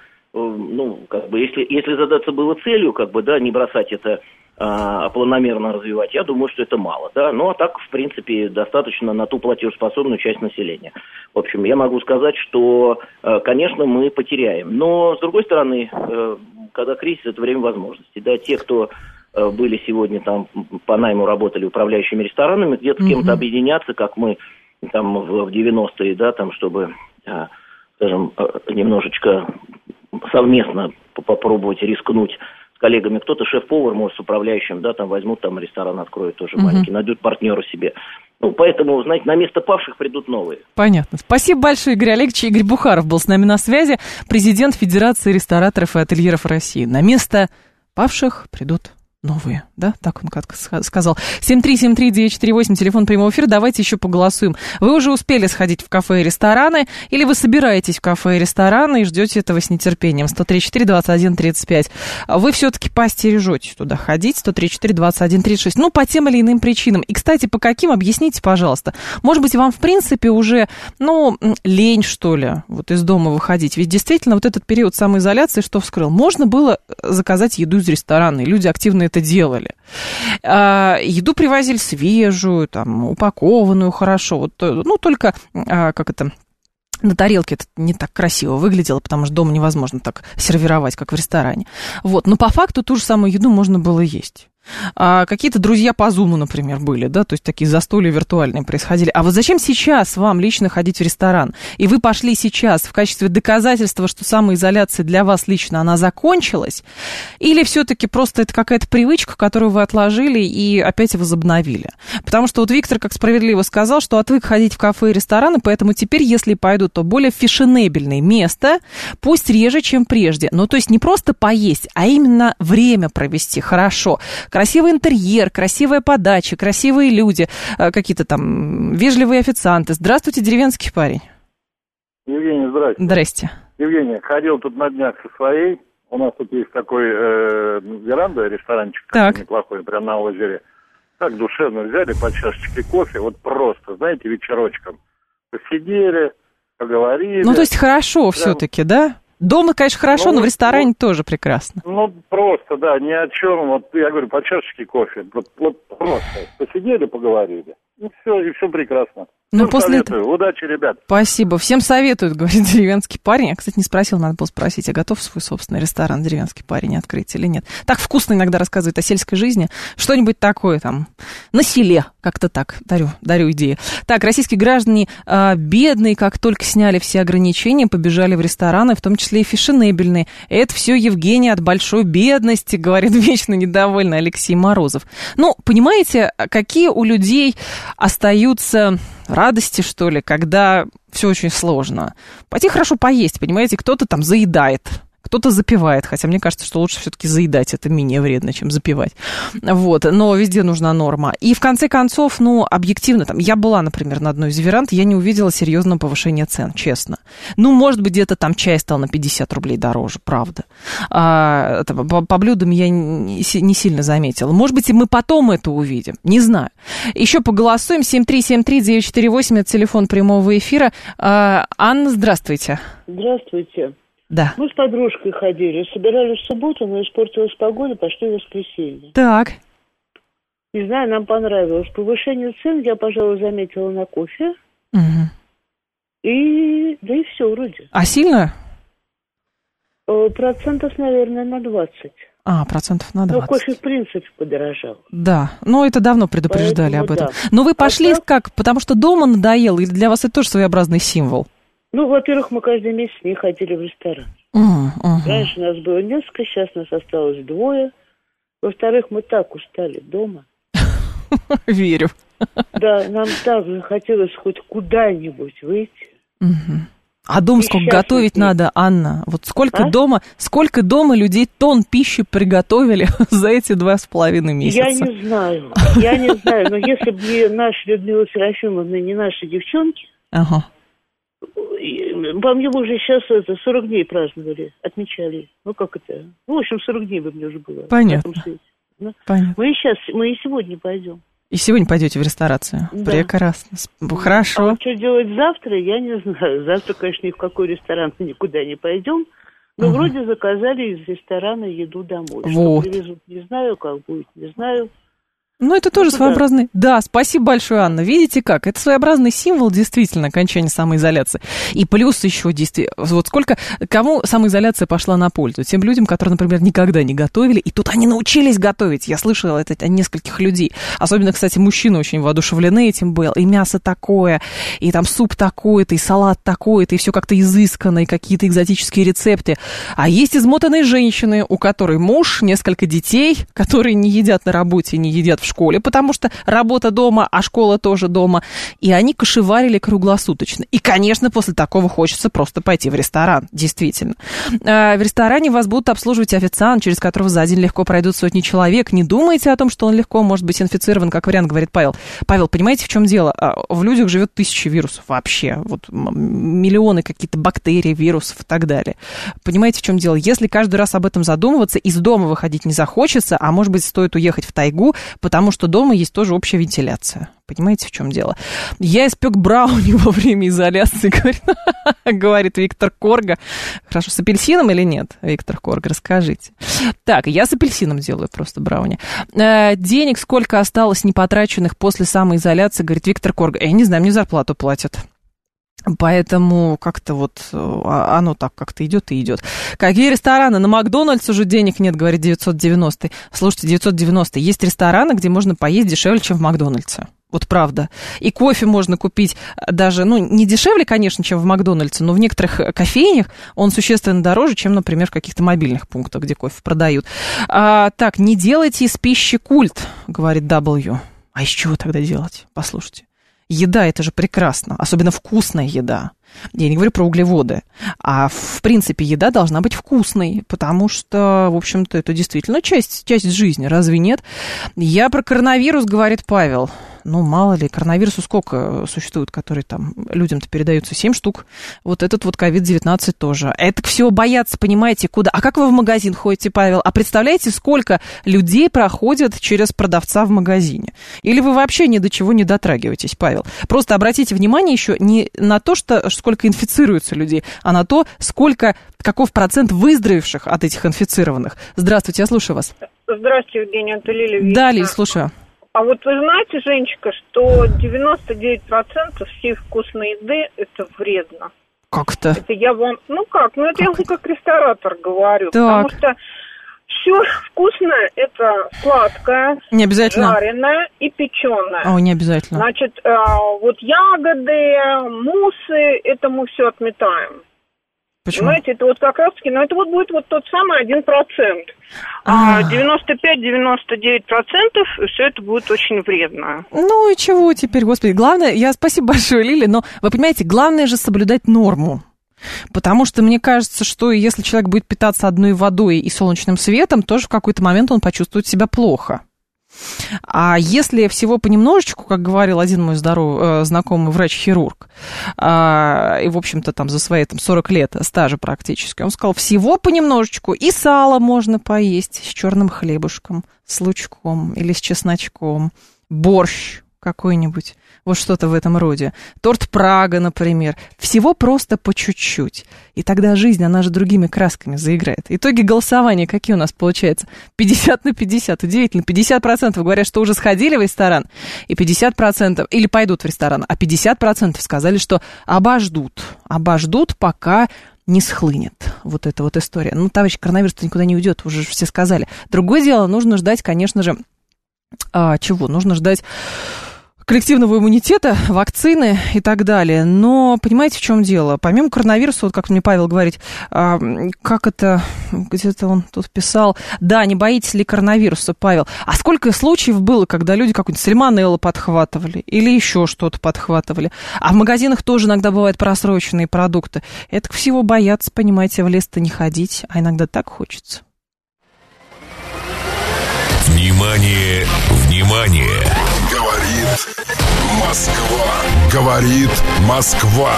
если задаться было целью, не бросать это, планомерно развивать, я думаю, что это мало, да, ну, а так, в принципе, достаточно на ту платежеспособную часть населения. В общем, я могу сказать, что, конечно, мы потеряем, но, с другой стороны, когда кризис, это время возможностей, да, те, кто были сегодня там по найму работали управляющими ресторанами, где-то с кем-то объединяться, как мы там в 90-е, да, там, чтобы, скажем, немножечко совместно попробовать рискнуть с коллегами. Кто-то шеф-повар, может, с управляющим, да, там возьмут, там ресторан откроют тоже маленький, найдут партнера себе. Ну, поэтому, знаете, на место павших придут новые. Понятно. Спасибо большое, Игорь Олегович. Игорь Бухаров был с нами на связи, президент Федерации рестораторов и ательеров России. На место павших придут новые, да? Так он как сказал. 7373948, телефон прямого эфира. Давайте еще поголосуем. Вы уже успели сходить в кафе и рестораны, или вы собираетесь в кафе и рестораны и ждете этого с нетерпением? 134-21-35. Вы все-таки постережете туда ходить? 134-21-36. Ну, по тем или иным причинам. И, кстати, по каким? Объясните, пожалуйста. Может быть, вам, в принципе, уже, лень, что ли, вот из дома выходить? Ведь действительно, вот этот период самоизоляции что вскрыл? Можно было заказать еду из ресторана, и люди активно это делали. Еду привозили свежую, там, упакованную хорошо. Вот, только, на тарелке это не так красиво выглядело, потому что дома невозможно так сервировать, как в ресторане. Вот. Но по факту ту же самую еду можно было есть. Какие-то друзья по Зуму, например, были, да, то есть такие застолья виртуальные происходили. А вот зачем сейчас вам лично ходить в ресторан? И вы пошли сейчас в качестве доказательства, что самоизоляция для вас лично, она закончилась? Или все-таки просто это какая-то привычка, которую вы отложили и опять возобновили? Потому что вот Виктор, как справедливо сказал, что отвык ходить в кафе и рестораны, поэтому теперь, если пойдут, то более фешенебельное место, пусть реже, чем прежде. Ну, то есть не просто поесть, а именно время провести хорошо. Красивый интерьер, красивая подача, красивые люди, какие-то там вежливые официанты. Здравствуйте, деревенский парень. Евгений, здрасте. Здрасте. Евгений, ходил тут на днях со своей У нас тут есть такой веранда, ресторанчик такой неплохой, прям на озере. Так душевно взяли по чашечке кофе, вот просто, знаете, вечерочком. Посидели, поговорили. Ну, то есть хорошо все-таки, да? Дома, конечно, хорошо, но в ресторане тоже прекрасно. Ну, просто, да, ни о чем. Вот я говорю, по чашечке кофе. Вот просто. Посидели, поговорили. И все прекрасно. Ну, после советую. Удачи, ребят. Спасибо. Всем советуют, говорит деревенский парень. Я, кстати, не спросил, надо было спросить, а готов свой собственный ресторан деревенский парень открыть или нет. Так вкусно иногда рассказывает о сельской жизни. Что-нибудь такое там на селе. Как-то так. Дарю идеи. Так, российские граждане бедные, как только сняли все ограничения, побежали в рестораны, в том числе и фешенебельные. Это все Евгения от большой бедности, говорит вечно недовольный Алексей Морозов. Ну, понимаете, какие у людей остаются радости, что ли, когда все очень сложно. Пойти хорошо поесть, понимаете, кто-то там заедает, кто-то запивает, хотя мне кажется, что лучше все-таки заедать, это менее вредно, чем запивать. Вот, но везде нужна норма. И в конце концов, ну, объективно, там, я была, например, на одной из веранд, я не увидела серьезного повышения цен, честно. Ну, может быть, где-то там чай стал на 50 рублей дороже, правда. По блюдам я не сильно заметила. Может быть, и мы потом это увидим, не знаю. Еще поголосуем, 7373948, это телефон прямого эфира. Анна, здравствуйте. Здравствуйте. Да. Мы с подружкой ходили, собирались в субботу, но испортилась погода, пошли в воскресенье. Так. Не знаю, нам понравилось. Повышение цен я, пожалуй, заметила на кофе. Угу. И все вроде. А сильно? Процентов, наверное, на 20. Процентов на 20. Ну, кофе, в принципе, подорожал. Да, но это давно предупреждали. Поэтому, об этом. Да. Но вы пошли как? Потому что дома надоело? Или для вас это тоже своеобразный символ? Ну, во-первых, мы каждый месяц не ходили в ресторан. Раньше нас было несколько, сейчас нас осталось 2. Во-вторых, мы так устали дома. Верю. Да, нам так захотелось хоть куда-нибудь выйти. А дома сколько готовить надо, Анна? Вот сколько дома людей тонн пищи приготовили за эти 2,5 месяца? Я не знаю, но если бы не наши Людмила Серафимовна, не наши девчонки... По мне бы уже сейчас 40 дней праздновали, отмечали. Ну, как это? Ну, в общем, 40 дней бы мне уже было. Понятно. Понятно. Мы и сегодня пойдем. И сегодня пойдете в ресторацию? Да. Прекрасно. Хорошо. А вот что делать завтра, я не знаю. Завтра, конечно, ни в какой ресторан никуда не пойдем. Но вроде заказали из ресторана еду домой. Вот. Что привезут, не знаю, как будет, не знаю. Ну, это тоже своеобразный... Да, спасибо большое, Анна. Видите как? Это своеобразный символ, действительно, окончания самоизоляции. И плюс еще действительно... Вот кому самоизоляция пошла на пользу? Тем людям, которые, например, никогда не готовили, и тут они научились готовить. Я слышала это от нескольких людей. Особенно, кстати, мужчины очень воодушевлены этим были. И мясо такое, и там суп такой-то, и салат такой-то, и все как-то изысканно, и какие-то экзотические рецепты. А есть измотанные женщины, у которой муж, несколько детей, которые не едят на работе, не едят в школе, потому что работа дома, а школа тоже дома. И они кошеварили круглосуточно. И, конечно, после такого хочется просто пойти в ресторан. Действительно. В ресторане вас будут обслуживать официант, через которого за день легко пройдут сотни человек. Не думайте о том, что он легко может быть инфицирован, как вариант, говорит Павел. Павел, понимаете, в чем дело? В людях живет 1000 вирусов вообще. Вот миллионы какие-то бактерий, вирусов и так далее. Понимаете, в чем дело? Если каждый раз об этом задумываться, из дома выходить не захочется, а может быть, стоит уехать в тайгу, потому что дома есть тоже общая вентиляция. Понимаете, в чем дело? Я испек брауни во время изоляции, говорит Виктор Корга. Хорошо, с апельсином или нет, Виктор Корга, расскажите. Так, я с апельсином делаю просто брауни. Денег сколько осталось непотраченных после самоизоляции, говорит Виктор Корга. Я не знаю, мне зарплату платят. Поэтому как-то вот оно так как-то идет и идет. Какие рестораны? На Макдональдс уже денег нет, говорит 990. Слушайте, 990. Есть рестораны, где можно поесть дешевле, чем в Макдональдсе. Вот правда. И кофе можно купить даже, не дешевле, конечно, чем в Макдональдсе, но в некоторых кофейнях он существенно дороже, чем, например, в каких-то мобильных пунктах, где кофе продают. Так, не делайте из пищи культ, говорит W. А из чего тогда делать? Послушайте. Еда – это же прекрасно, особенно вкусная еда. Я не говорю про углеводы. А в принципе еда должна быть вкусной, потому что, в общем-то, это действительно часть жизни, разве нет? Я про коронавирус, говорит Павел. Ну, мало ли, коронавирусу сколько существует, которые там людям-то передаются? 7 штук. Вот этот вот COVID-19 тоже. Это всего боятся, понимаете, куда? А как вы в магазин ходите, Павел? А представляете, сколько людей проходят через продавца в магазине? Или вы вообще ни до чего не дотрагиваетесь, Павел? Просто обратите внимание еще не на то, что сколько инфицируется людей, а на то, каков процент выздоровевших от этих инфицированных. Здравствуйте, я слушаю вас. Здравствуйте, Евгения, это Лилия. Да, Лилия, слушаю. А вот вы знаете, Женечка, что 99% всей вкусной еды – это вредно. Как-то? Это я вам... это я вам как ресторатор говорю. Так. Потому что все вкусное – это сладкое, не обязательно. Жареное и печеное. Не обязательно. Значит, вот ягоды, муссы – это мы все отметаем. Почему? Понимаете, это вот как раз-таки, это вот будет вот тот самый 1%. 95-99% все это будет очень вредно. Ну и чего теперь, господи. Главное, спасибо большое, Лили, но вы понимаете, главное же соблюдать норму. Потому что мне кажется, что если человек будет питаться одной водой и солнечным светом, тоже в какой-то момент он почувствует себя плохо. А если всего понемножечку, как говорил один мой знакомый врач-хирург, и, в общем-то, там за свои 40 лет стажа практически, он сказал, всего понемножечку, и сало можно поесть с черным хлебушком, с лучком или с чесночком, борщ какой-нибудь, вот что-то в этом роде. Торт Прага, например. Всего просто по чуть-чуть. И тогда жизнь, она же другими красками заиграет. Итоги голосования какие у нас получаются? 50/50. Удивительно. 50% говорят, что уже сходили в ресторан, и 50% или пойдут в ресторан, а 50% сказали, что обождут, пока не схлынет вот эта вот история. Ну, товарищ, коронавирус-то никуда не уйдет, уже все сказали. Другое дело, нужно ждать, конечно же, чего? Нужно ждать коллективного иммунитета, вакцины и так далее. Но понимаете, в чем дело? Помимо коронавируса, вот как мне Павел говорит, как это, где-то он тут писал, да, не боитесь ли коронавируса, Павел? А сколько случаев было, когда люди какую-нибудь сальмонеллу подхватывали или еще что-то подхватывали? А в магазинах тоже иногда бывают просроченные продукты. Это всего боятся, понимаете, в лес-то не ходить, а иногда так хочется. Внимание, внимание! Говорит Москва. Говорит Москва.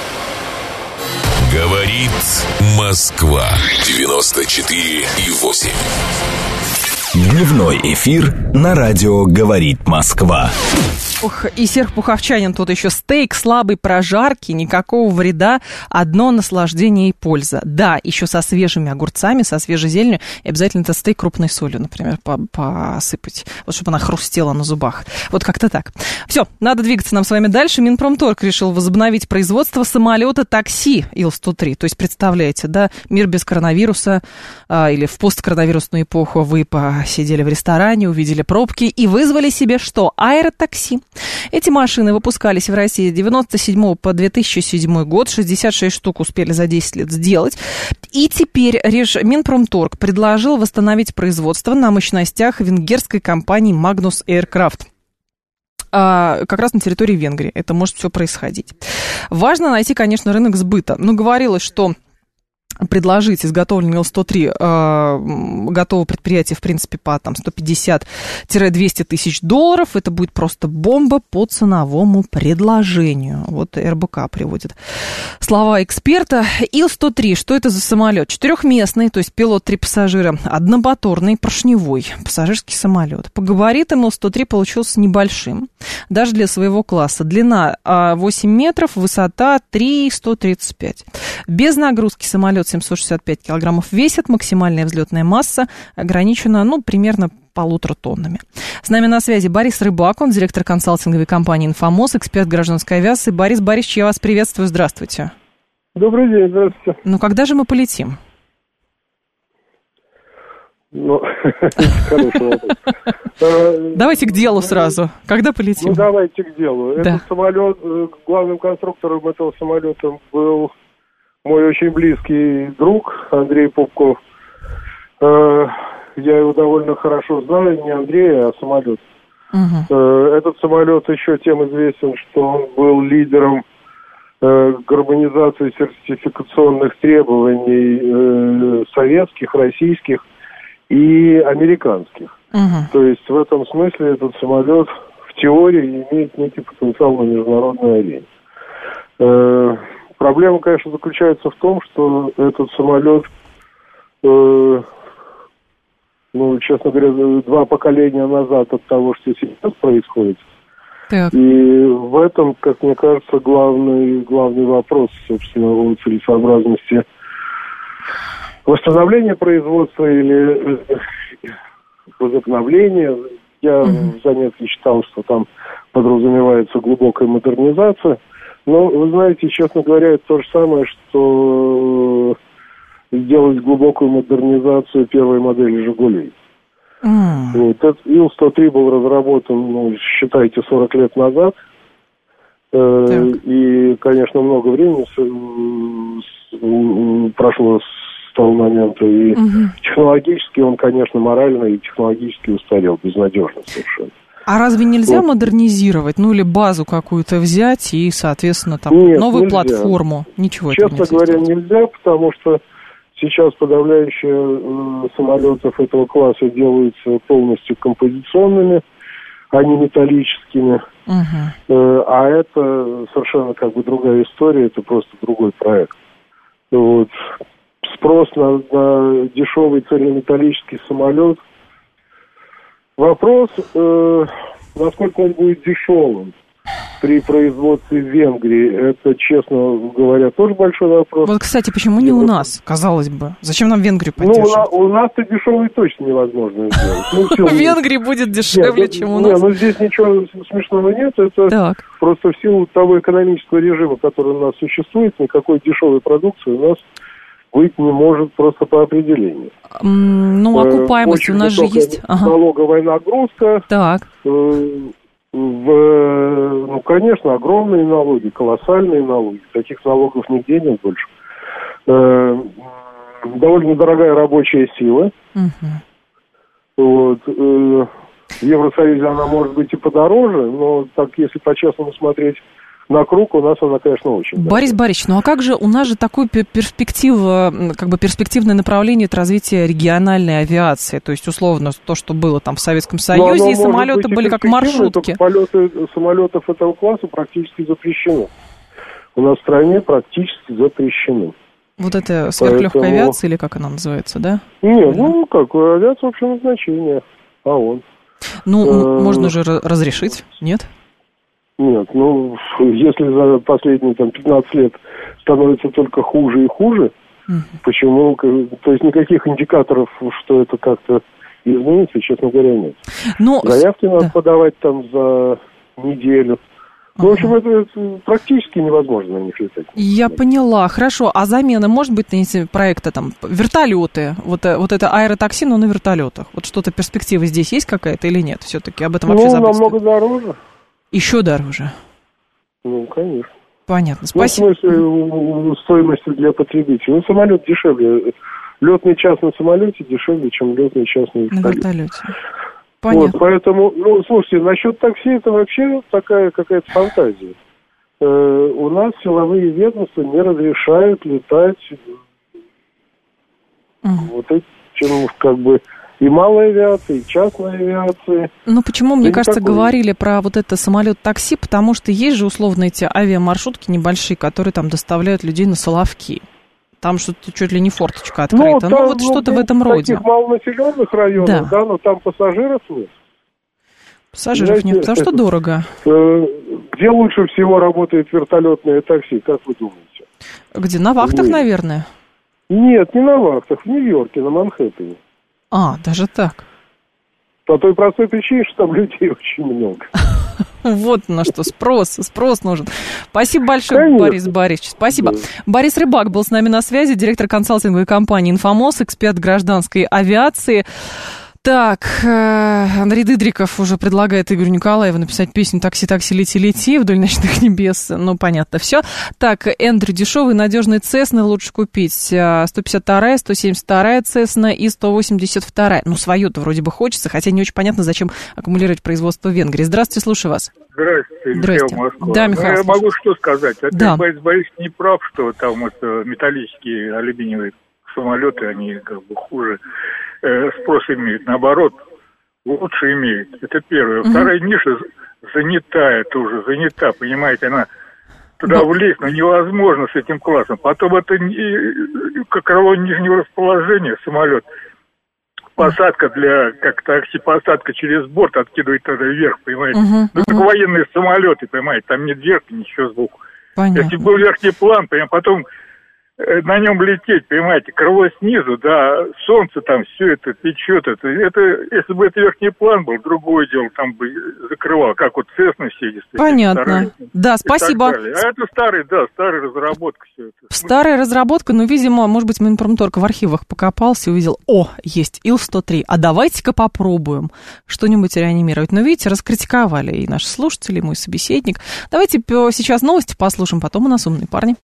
Говорит Москва. 94,8. Дневной эфир на радио «Говорит Москва». И Серх Пуховчанин тут еще: стейк слабой прожарки, никакого вреда, одно наслаждение и польза. Да, еще со свежими огурцами, со свежей зеленью, и обязательно этот стейк крупной солью, например, посыпать, вот чтобы она хрустела на зубах. Вот как-то так. Все, надо двигаться нам с вами дальше. Минпромторг решил возобновить производство самолета такси Ил-103. То есть, представляете, да, мир без коронавируса, или в посткоронавирусную эпоху вы посидели в ресторане, увидели пробки и вызвали себе что? Аэротакси. Эти машины выпускались в России с 1997 по 2007 год, 66 штук успели за 10 лет сделать. И теперь Минпромторг предложил восстановить производство на мощностях венгерской компании Magnus Aircraft. Как раз на территории Венгрии это может все происходить. Важно найти, конечно, рынок сбыта. Но говорилось, что предложить изготовленный Ил-103 готово предприятие, в принципе, по 150-200 тысяч долларов. Это будет просто бомба по ценовому предложению. Вот РБК приводит слова эксперта. Ил-103, что это за самолет? Четырехместный, то есть пилот, 3 пассажира, одномоторный, поршневой пассажирский самолет. По габаритам Ил-103 получился небольшим, даже для своего класса. Длина 8 метров, высота 3,135. Без нагрузки самолет 765 килограммов весит, максимальная взлетная масса ограничена, примерно 1,5 тоннами. С нами на связи Борис Рыбак, он директор консалтинговой компании «Инфомос», эксперт гражданской авиации. Борис Борисович, я вас приветствую, здравствуйте. Добрый день, здравствуйте. Когда же мы полетим? Хороший вопрос. Давайте к делу сразу. Когда полетим? Давайте к делу. Этот самолет, главным конструктором этого самолета был мой очень близкий друг Андрей Попков. Я его довольно хорошо знаю, не Андрея, а самолет. Этот самолет еще тем известен, что он был лидером гармонизации сертификационных требований советских, российских и американских. То есть в этом смысле этот самолет в теории имеет некий потенциал на международной арене. Проблема, конечно, заключается в том, что этот самолет, честно говоря, 2 поколения назад от того, что сейчас происходит. Так. И в этом, как мне кажется, главный вопрос, собственно, о целесообразности восстановления производства или возобновления. Я в заметке читал, что там подразумевается глубокая модернизация. Но, вы знаете, честно говоря, это то же самое, что сделать глубокую модернизацию первой модели «Жигулей». Вот. Этот Ил-103 был разработан, считайте, 40 лет назад. И, конечно, много времени прошло с того момента. И технологически он, конечно, морально и технологически устарел, безнадежно совершенно. А разве нельзя модернизировать, или базу какую-то взять и, соответственно, там новую нельзя. Платформу? Ничего этого нельзя. Честно говоря, нельзя, потому что сейчас подавляющая самолетов этого класса делаются полностью композиционными, а не металлическими. А это совершенно другая история, это просто другой проект. Вот. Спрос на дешевый цельнометаллический самолет. Вопрос, насколько он будет дешевым при производстве в Венгрии, это, честно говоря, тоже большой вопрос. Вот, кстати, почему не у нас, казалось бы? Зачем нам Венгрию поддерживать? У нас-то дешевый точно невозможно сделать. В Венгрии будет дешевле, чем у нас. Здесь ничего смешного нет. Это просто в силу того экономического режима, который у нас существует, никакой дешевой продукции у нас быть не может просто по определению. Окупаемость у нас же есть. Налоговая нагрузка. Так. Конечно, огромные налоги, колоссальные налоги. Таких налогов нигде нет больше. Довольно дорогая рабочая сила. Вот. В Евросоюзе она может быть и подороже, но так, если по-честному смотреть на круг, у нас она, конечно, очень Борис Борисович, а как же, у нас же такое перспективное направление это развитие региональной авиации, то есть, условно, то, что было там в Советском Союзе, и самолеты были как маршрутки. Полеты самолетов этого класса практически запрещены. У нас в стране практически запрещены. Вот это сверхлегкая авиация, или как она называется, да? Нет, авиация общего назначения, ООН. Можно же разрешить, нет? Нет, если за последние 15 лет становится только хуже и хуже, почему? То есть никаких индикаторов, что это как-то изменится, честно говоря, нет. Заявки надо подавать там за неделю. В общем, это практически невозможно на них летать. Я поняла. Хорошо. А замена может быть на эти проекты, вертолеты? Вот это аэротакси, но на вертолетах. Вот что-то перспектива здесь есть какая-то или нет? Все-таки об этом вообще забыть. Намного дороже. Еще дороже? Конечно. Понятно, спасибо. В смысле стоимости для потребителя. Самолет дешевле. Летный час на самолете дешевле, чем летный час на вертолете. Понятно. Вот, поэтому, слушайте, насчет такси это вообще такая какая-то фантазия. У нас силовые ведомства не разрешают летать вот этим и малой авиации, и частной авиации. Почему, мне кажется, говорили про вот это самолет-такси, потому что есть же условно эти авиамаршрутки небольшие, которые там доставляют людей на Соловки. Там что-то чуть ли не форточка открыта. Что-то в этом роде. В таких малонаселенных районах, но там пассажиров нет. Пассажиров нет, потому что дорого. Где лучше всего работает вертолетное такси, как вы думаете? Где? На вахтах, наверное? Нет, не на вахтах, в Нью-Йорке, на Манхэттене. Даже так. По той простой причине, что там людей очень много. Вот на что спрос нужен. Спасибо большое, конечно. Борис Борисович. Спасибо. Да. Борис Рыбак был с нами на связи, директор консалтинговой компании «Инфомос», эксперт гражданской авиации. Так, Андрей Дыдриков уже предлагает Игорю Николаеву написать песню «Такси, такси, лети, лети» вдоль ночных небес. Ну, понятно, все. Так, Эндрю, дешевый, надежный Цесны лучше купить. 152-я, 172-я Цесна и 182-я. Ну, свою-то вроде бы хочется, хотя не очень понятно, зачем аккумулировать производство в Венгрии. Здравствуйте, слушаю вас. Здравствуйте, Здрасте. Михаил Москва. Да, Михаил, я могу что сказать. Да. Борис Борисович не прав, что там это металлические алюминиевые самолеты, они как бы хуже спрос имеют. Наоборот, лучше имеют. Это первое. Вторая ниша занятая тоже, занята, понимаете, она туда влезть, но невозможно с этим классом. Потом это как крыло нижнего расположения самолет. Посадка как такси, посадка через борт откидывает тогда вверх, понимаете. Ну, как военные самолеты, понимаете, там нет верха, ничего сбоку. Понятно. Если был верхний план, потом на нем лететь, понимаете, крыло снизу, да, солнце там, все это течет, это, если бы это верхний план был, другое дело, там бы закрывал, как вот Цесна все эти. Понятно. Да, спасибо. А это старая разработка все это. Старая разработка, но, видимо, может быть, Минпромторг в архивах покопался и увидел, есть Ил-103, а давайте-ка попробуем что-нибудь реанимировать. Но, видите, раскритиковали и наши слушатели, и мой собеседник. Давайте сейчас новости послушаем, потом у нас умные парни.